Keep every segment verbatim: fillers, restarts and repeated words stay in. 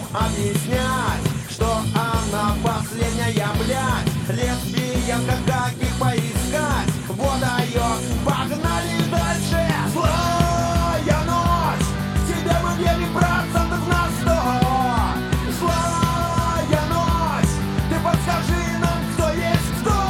объяснять, что она последняя, блядь, лесбиянка, как их поискать? Вот ее, погнали дальше. Злая ночь, тебе мы верим процентов на сто. Злая ночь, ты подскажи нам, кто есть кто.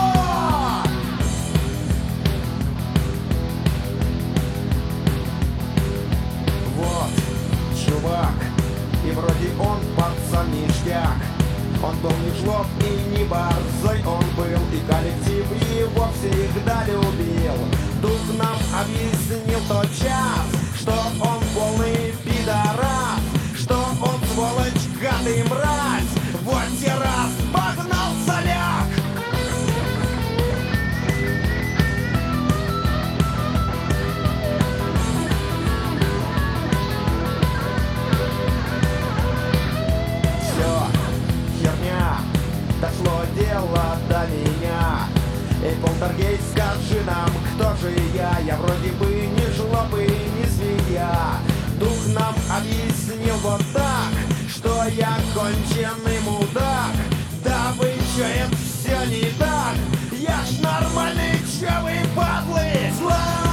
Вот, чувак, и вроде он пацан ништяк. Он был не жлоб и не борзой, он был, и коллектив его всегда любил. Дух нам объяснил тот час, что он полный пидорас, что он сволочь, гад и мразь. Вот те раз погнал соляк. Все, херня, дошло дело до меня. Эй, полтергейст, скажи нам, кто же я? Я вроде бы не жлоб и не свинья. Дух нам объяснил вот так, что я конченый мудак. Да вы чё, это все не так? Я ж нормальный, чё вы падлы? Зла!